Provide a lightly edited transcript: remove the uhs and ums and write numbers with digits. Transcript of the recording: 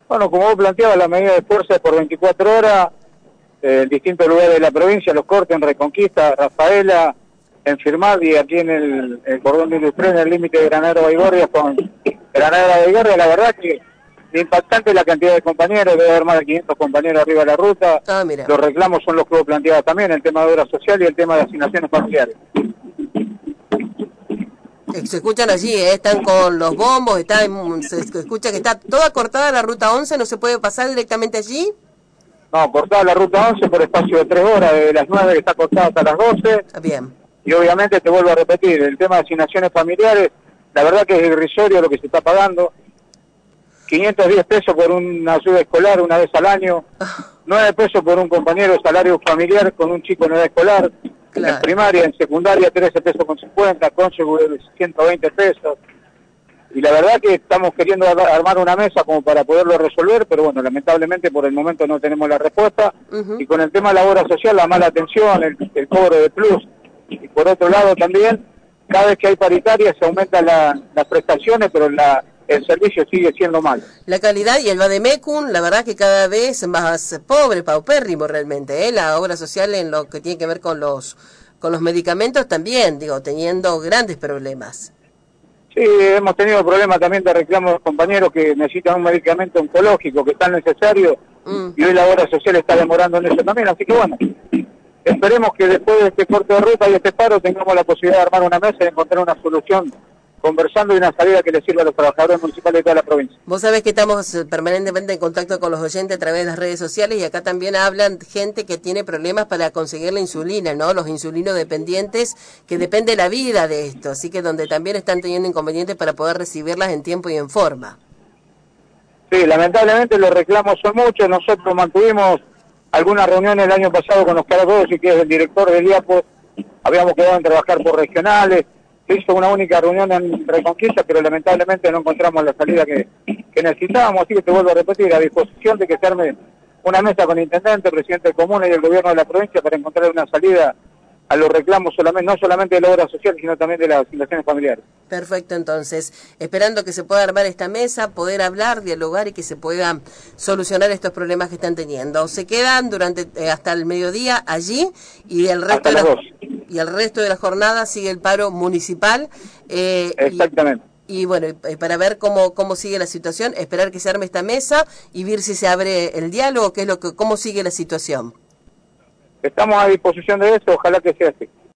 Bueno, como vos planteabas, la medida de fuerza es por 24 horas, en distintos lugares de la provincia, Los Cortes, en Reconquista, Rafaela, en Firmadi, aquí en el cordón industrial, en el límite de Granadero Baigorria con Granadero Baigorria. La verdad que es impactante la cantidad de compañeros, debe haber más de 500 compañeros arriba de la ruta. Ah, mira. Los reclamos son los que vos planteabas también, el tema de obra social y el tema de asignaciones familiares. Se escuchan allí, están con los bombos, se escucha que está toda cortada la ruta 11, no se puede pasar directamente allí. No, cortada la ruta 11 por espacio de 3 horas, desde las 9 que está cortada hasta las 12. Bien. Y obviamente te vuelvo a repetir, el tema de asignaciones familiares, la verdad que es irrisorio lo que se está pagando. 510 pesos por una ayuda escolar una vez al año, 9 pesos por un compañero de salario familiar con un chico en edad escolar, Claro. En primaria, en secundaria 13 pesos con 50, cónyuge 120 pesos. Y la verdad que estamos queriendo armar una mesa como para poderlo resolver, pero bueno, lamentablemente por el momento no tenemos la respuesta. Y con el tema de la obra social, la mala atención, el cobro de plus. Y por otro lado también, cada vez que hay paritaria se aumentan las prestaciones, pero el servicio sigue siendo malo. La calidad y el vademecum, la verdad que cada vez más pobre, paupérrimo realmente, La obra social en lo que tiene que ver con los medicamentos también, teniendo grandes problemas. Sí, hemos tenido problemas también de reclamos de compañeros que necesitan un medicamento oncológico que es tan necesario y hoy la obra social está demorando en eso también, así que bueno, esperemos que después de este corte de ruta y este paro tengamos la posibilidad de armar una mesa y encontrar una solución conversando y una salida que le sirva a los trabajadores municipales de toda la provincia. Vos sabés que estamos permanentemente en contacto con los oyentes a través de las redes sociales y acá también hablan gente que tiene problemas para conseguir la insulina, ¿no? Los insulinodependientes, que depende la vida de esto, así que donde también están teniendo inconvenientes para poder recibirlas en tiempo y en forma. Sí, lamentablemente los reclamos son muchos. Nosotros mantuvimos algunas reuniones el año pasado con Oscar Rossi, que es el director del IAPO. Habíamos quedado en trabajar por regionales. Se hizo una única reunión en Reconquista, pero lamentablemente no encontramos la salida que necesitábamos. Así que te vuelvo a repetir, a disposición de que se arme una mesa con el intendente, presidente del comuna y el gobierno de la provincia para encontrar una salida a los reclamos no solamente de la obra social, sino también de las asignaciones familiares. Perfecto, entonces, esperando que se pueda armar esta mesa, poder hablar, dialogar y que se puedan solucionar estos problemas que están teniendo. Se quedan durante hasta el mediodía allí y el resto de la jornada sigue el paro municipal. Exactamente. Y bueno, para ver cómo sigue la situación, esperar que se arme esta mesa y ver si se abre el diálogo, cómo sigue la situación. Estamos a disposición de eso, ojalá que sea así.